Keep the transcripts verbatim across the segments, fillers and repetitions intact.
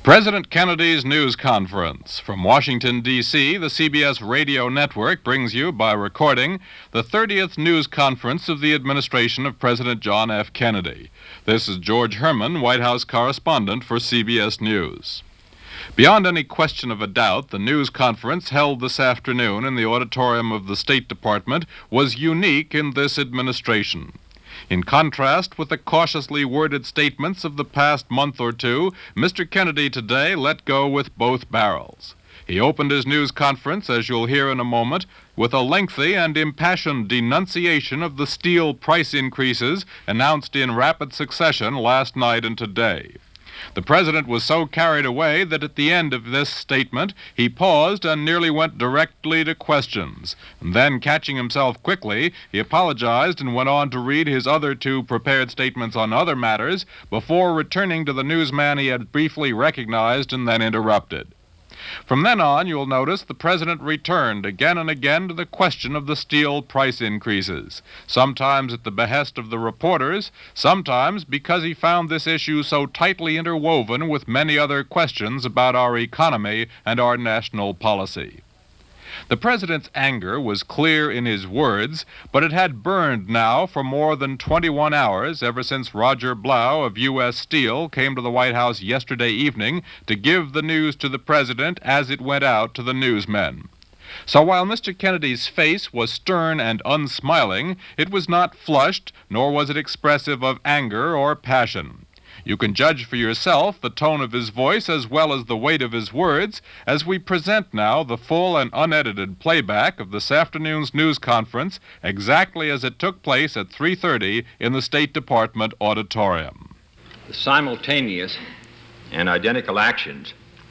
President Kennedy's news conference. From Washington, D C, the C B S Radio Network brings you, by recording, the thirtieth news conference of the administration of President John F. Kennedy. This is George Herman, White House correspondent for C B S News. Beyond any question of a doubt, the news conference held this afternoon in the auditorium of the State Department was unique in this administration. In contrast with the cautiously worded statements of the past month or two, Mister Kennedy today let go with both barrels. He opened his news conference, as you'll hear in a moment, with a lengthy and impassioned denunciation of the steel price increases announced in rapid succession last night and today. The President was so carried away that at the end of this statement, he paused and nearly went directly to questions. And then, catching himself quickly, he apologized and went on to read his other two prepared statements on other matters before returning to the newsman he had briefly recognized and then interrupted. From then on, you'll notice the President returned again and again to the question of the steel price increases, sometimes at the behest of the reporters, sometimes because he found this issue so tightly interwoven with many other questions about our economy and our national policy. The President's anger was clear in his words, but it had burned now for more than twenty-one hours ever since Roger Blau of U S Steel came to the White House yesterday evening to give the news to the President as it went out to the newsmen. So while Mister Kennedy's face was stern and unsmiling, it was not flushed, nor was it expressive of anger or passion. You can judge for yourself the tone of his voice as well as the weight of his words as we present now the full and unedited playback of this afternoon's news conference exactly as it took place at three thirty in the State Department auditorium. The simultaneous and identical actions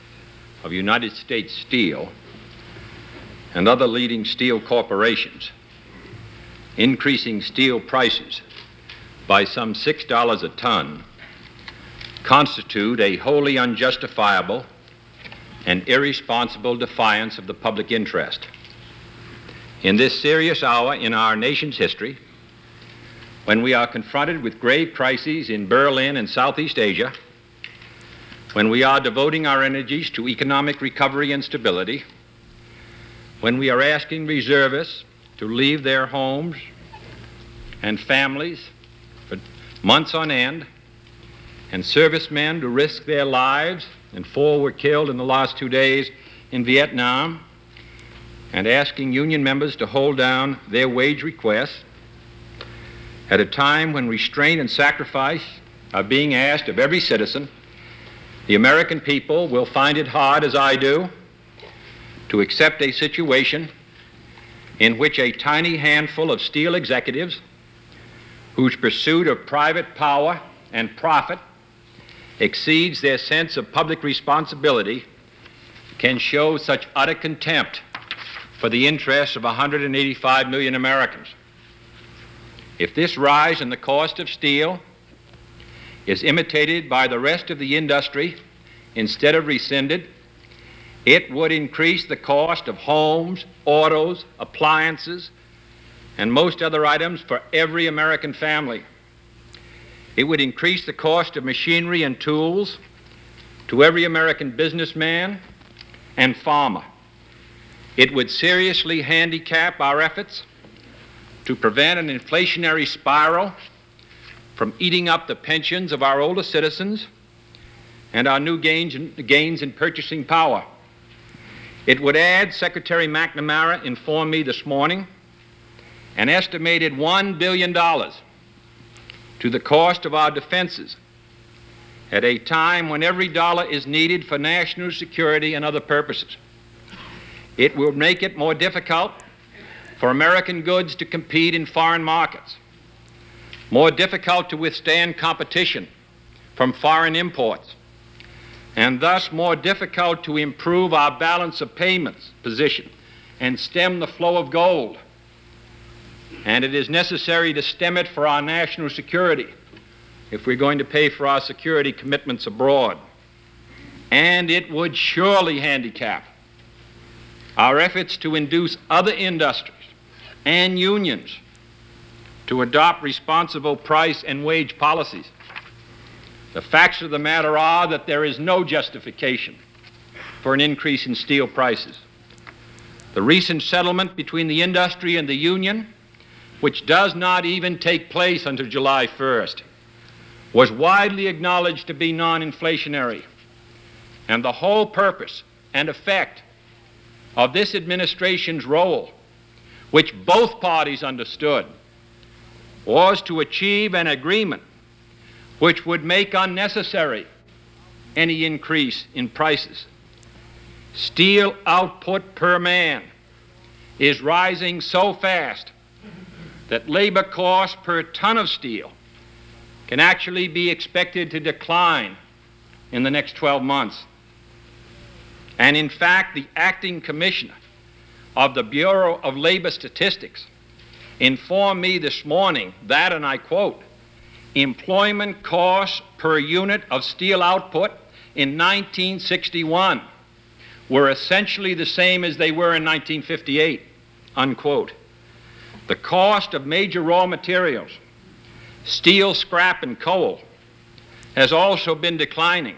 of United States Steel and other leading steel corporations increasing steel prices by some six dollars a ton constitute a wholly unjustifiable and irresponsible defiance of the public interest. In this serious hour in our nation's history, when we are confronted with grave crises in Berlin and Southeast Asia, when we are devoting our energies to economic recovery and stability, when we are asking reservists to leave their homes and families for months on end, and servicemen to risk their lives, and four were killed in the last two days in Vietnam, and asking union members to hold down their wage requests, at a time when restraint and sacrifice are being asked of every citizen, the American people will find it hard, as I do, to accept a situation in which a tiny handful of steel executives, whose pursuit of private power and profit exceeds their sense of public responsibility, can show such utter contempt for the interests of one hundred eighty-five million Americans. If this rise in the cost of steel is imitated by the rest of the industry instead of rescinded, it would increase the cost of homes, autos, appliances, and most other items for every American family. It would increase the cost of machinery and tools to every American businessman and farmer. It would seriously handicap our efforts to prevent an inflationary spiral from eating up the pensions of our older citizens and our new gains in, gains in purchasing power. It would add, Secretary McNamara informed me this morning, an estimated one billion dollars to the cost of our defenses at a time when every dollar is needed for national security and other purposes. It will make it more difficult for American goods to compete in foreign markets, more difficult to withstand competition from foreign imports, and thus more difficult to improve our balance of payments position and stem the flow of gold. And it is necessary to stem it for our national security if we're going to pay for our security commitments abroad. And it would surely handicap our efforts to induce other industries and unions to adopt responsible price and wage policies. The facts of the matter are that there is no justification for an increase in steel prices. The recent settlement between the industry and the union, which does not even take place until July first, was widely acknowledged to be non-inflationary. And the whole purpose and effect of this administration's role, which both parties understood, was to achieve an agreement which would make unnecessary any increase in prices. Steel output per man is rising so fast that labor costs per ton of steel can actually be expected to decline in the next twelve months. And in fact, the acting commissioner of the Bureau of Labor Statistics informed me this morning that, and I quote, employment costs per unit of steel output in nineteen sixty-one were essentially the same as they were in nineteen fifty-eight, unquote. The cost of major raw materials, steel, scrap, and coal, has also been declining.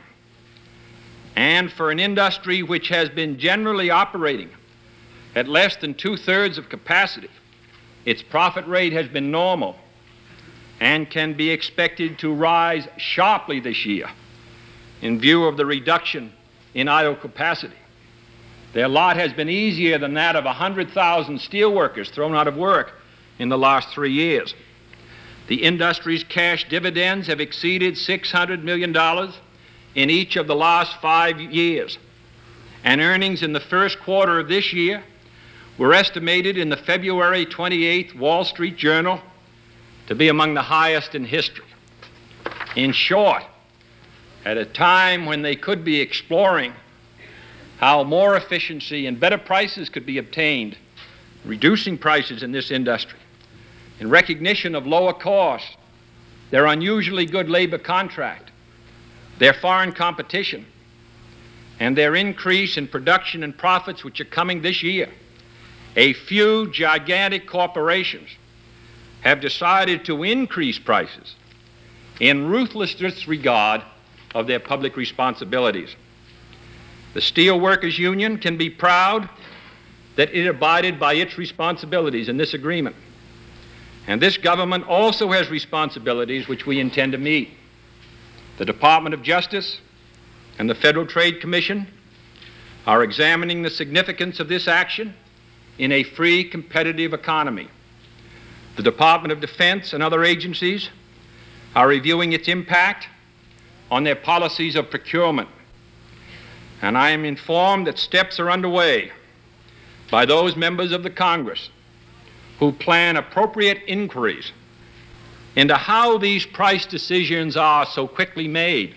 And for an industry which has been generally operating at less than two-thirds of capacity, its profit rate has been normal and can be expected to rise sharply this year in view of the reduction in idle capacity. Their lot has been easier than that of one hundred thousand steelworkers thrown out of work in the last three years. The industry's cash dividends have exceeded six hundred million dollars in each of the last five years, and earnings in the first quarter of this year were estimated in the February twenty-eighth Wall Street Journal to be among the highest in history. In short, at a time when they could be exploring how more efficiency and better prices could be obtained, reducing prices in this industry, in recognition of lower costs, their unusually good labor contract, their foreign competition, and their increase in production and profits which are coming this year, a few gigantic corporations have decided to increase prices in ruthless disregard of their public responsibilities. The Steelworkers Union can be proud that it abided by its responsibilities in this agreement. And this government also has responsibilities which we intend to meet. The Department of Justice and the Federal Trade Commission are examining the significance of this action in a free, competitive economy. The Department of Defense and other agencies are reviewing its impact on their policies of procurement. And I am informed that steps are underway by those members of the Congress who plan appropriate inquiries into how these price decisions are so quickly made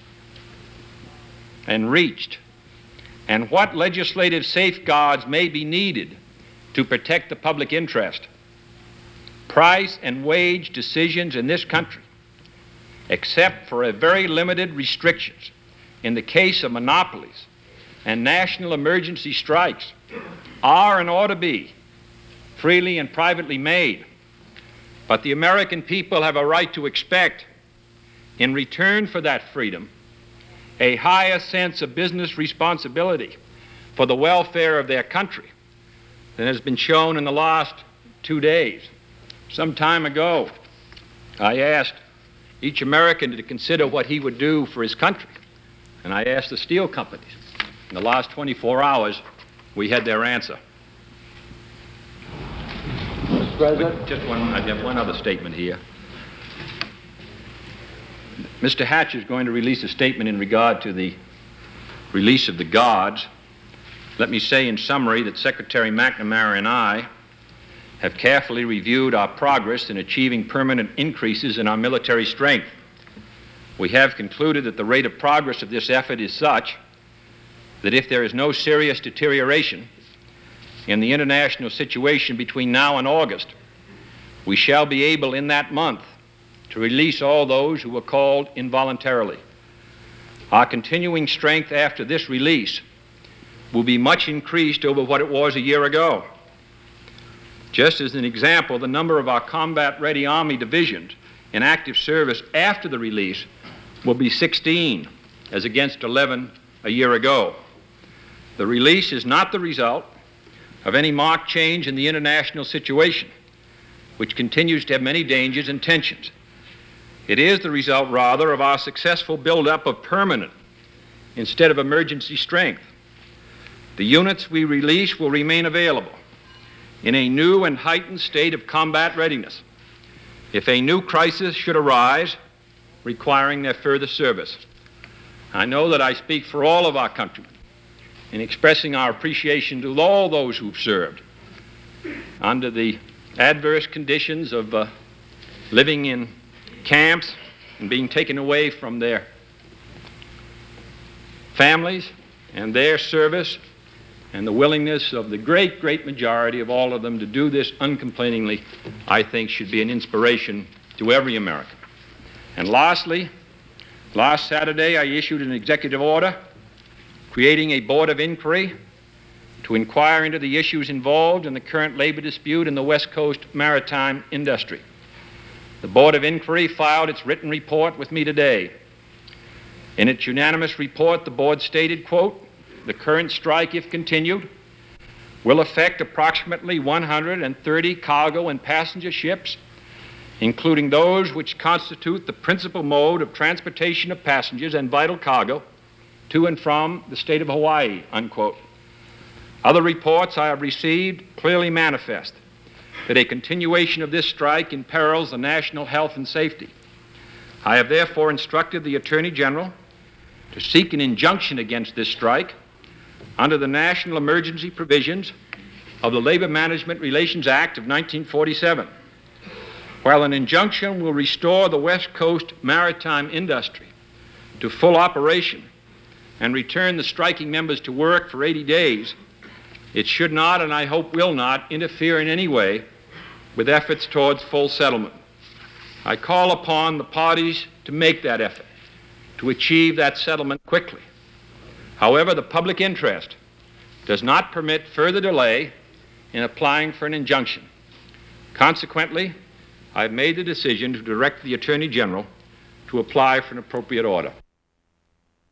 and reached, and what legislative safeguards may be needed to protect the public interest. Price and wage decisions in this country, except for a very limited restrictions in the case of monopolies and national emergency strikes, are and ought to be freely and privately made. But the American people have a right to expect, in return for that freedom, a higher sense of business responsibility for the welfare of their country than has been shown in the last two days. Some time ago, I asked each American to consider what he would do for his country, and I asked the steel companies. In the last twenty-four hours, we had their answer. Mister President? Just one, I have one other statement here. Mister Hatch is going to release a statement in regard to the release of the guards. Let me say in summary that Secretary McNamara and I have carefully reviewed our progress in achieving permanent increases in our military strength. We have concluded that the rate of progress of this effort is such that if there is no serious deterioration in the international situation between now and August, we shall be able in that month to release all those who were called involuntarily. Our continuing strength after this release will be much increased over what it was a year ago. Just as an example, the number of our combat-ready Army divisions in active service after the release will be sixteen, as against eleven a year ago. The release is not the result of any marked change in the international situation, which continues to have many dangers and tensions. It is the result, rather, of our successful buildup of permanent instead of emergency strength. The units we release will remain available in a new and heightened state of combat readiness if a new crisis should arise requiring their further service. I know that I speak for all of our countrymen in expressing our appreciation to all those who've served under the adverse conditions of uh, living in camps and being taken away from their families and their service, and the willingness of the great, great majority of all of them to do this uncomplainingly, I think should be an inspiration to every American. And lastly, last Saturday I issued an executive order creating a board of inquiry to inquire into the issues involved in the current labor dispute in the West Coast maritime industry. The Board of Inquiry filed its written report with me today. In its unanimous report, the board stated, quote, "The current strike, if continued, will affect approximately one hundred thirty cargo and passenger ships, including those which constitute the principal mode of transportation of passengers and vital cargo to and from the state of Hawaii," unquote. Other reports I have received clearly manifest that a continuation of this strike imperils the national health and safety. I have therefore instructed the Attorney General to seek an injunction against this strike under the national emergency provisions of the Labor Management Relations Act of nineteen forty-seven. While an injunction will restore the West Coast maritime industry to full operation and return the striking members to work for eighty days, it should not, and I hope will not, interfere in any way with efforts towards full settlement. I call upon the parties to make that effort, to achieve that settlement quickly. However, the public interest does not permit further delay in applying for an injunction. Consequently, I've made the decision to direct the Attorney General to apply for an appropriate order.